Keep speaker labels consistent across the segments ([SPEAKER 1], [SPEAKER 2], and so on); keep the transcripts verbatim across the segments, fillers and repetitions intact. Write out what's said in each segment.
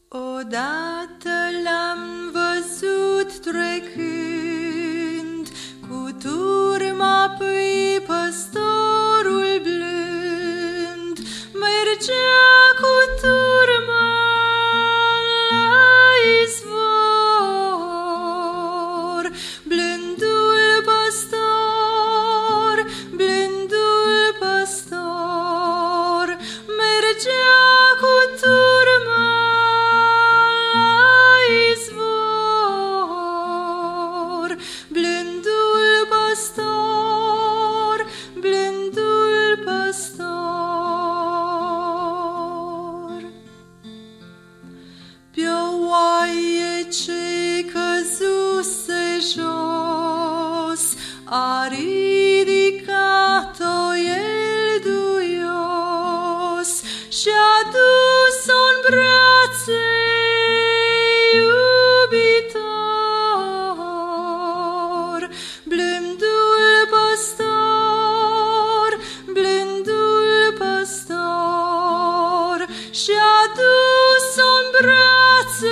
[SPEAKER 1] Odată l-am văzut trecând cu turma pe păstorul blând. Mergea cu turma la izvor. Blândul păstor, blândul păstor, mergea cu turma la izvor. Blândul păstor, blândul păstor. Pe-o oaie ce căzuse jos, a ridicat-o el duios și-a dus-o în brațe iubitor. Blândul păstor, blândul păstor, și-a dus-o în brațe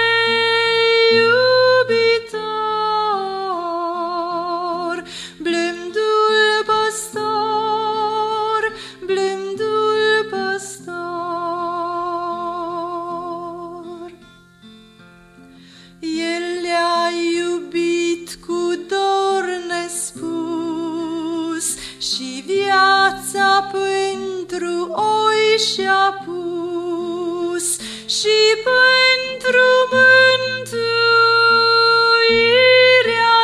[SPEAKER 1] iubitor. Blândul păstor, blândul păstor. El le-a iubit cu dor nespus și viața pentru oi și-a pus și pentru mântuirea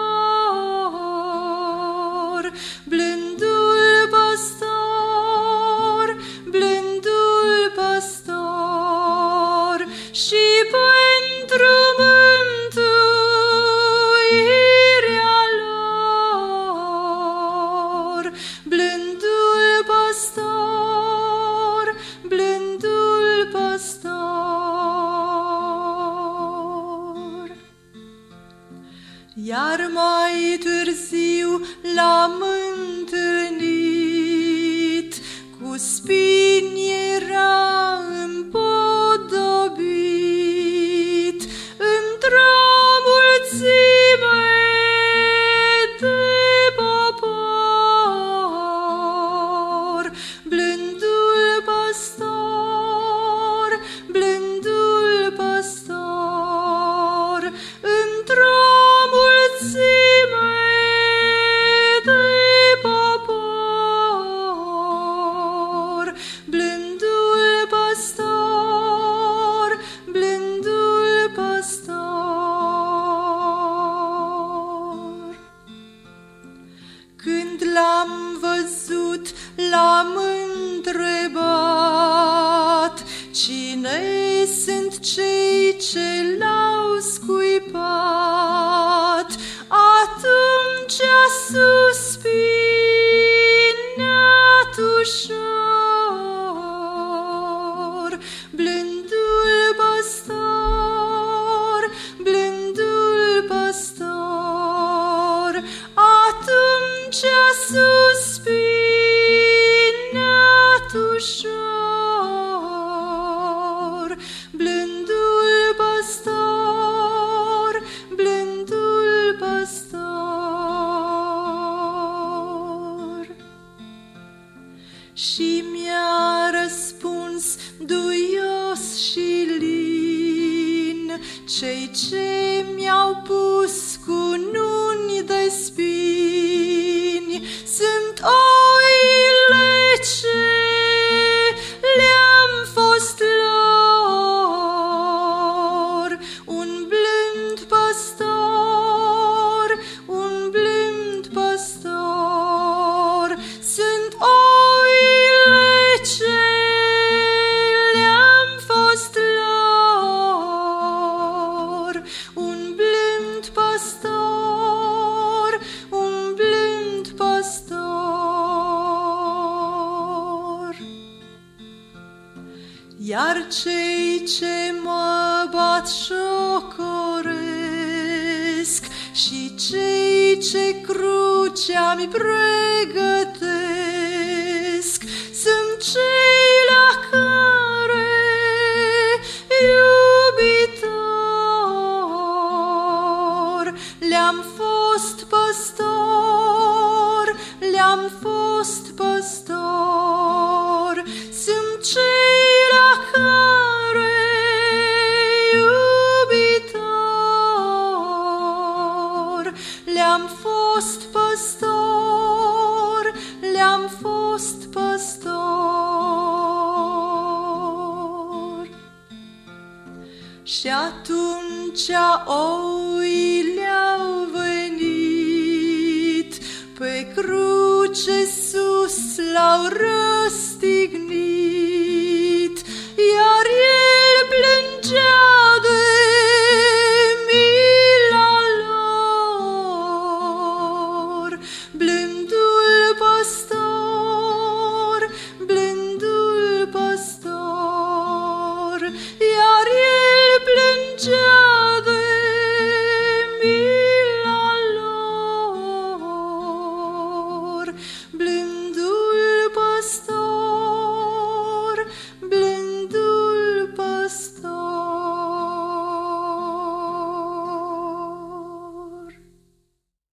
[SPEAKER 1] lor. Blândul păstor, blândul păstor, și pentru mântuirea lor. Blândul păstor, blândul păstor. Iar mai târziu l-am întâlnit, cu spini era împodobit într-o mulțime de popor. Blândul păstor, blândul păstor, într-o mulțime de popor. Blândul păstor, blândul păstor. Când l-am văzut, l-am întrebat, cine sunt cei ce l-au scuipat? Atunci a suspinat ușor. Blândul păstor, blândul păstor, atunci a suspinat ușor. Blândul păstor, blândul păstor. Și mi-a răspuns duios și lin: cei ce mi-au pus cununi de spini sunt oile ce le-am fost lor. Un blând păstor, un blând păstor, sunt oile ce le-am fost lor. Un blând păstor, un blând păstor. Iar cei ce mă bat șocoresc și cei ce crucea-mi pregătesc sunt cei la care eu Și atunci oile au venit, pe cruce sus l-au răstignit, iar el plângea de mila lor. Blândul păstor, blândul păstor, iar el plângea de mila lor. Blândul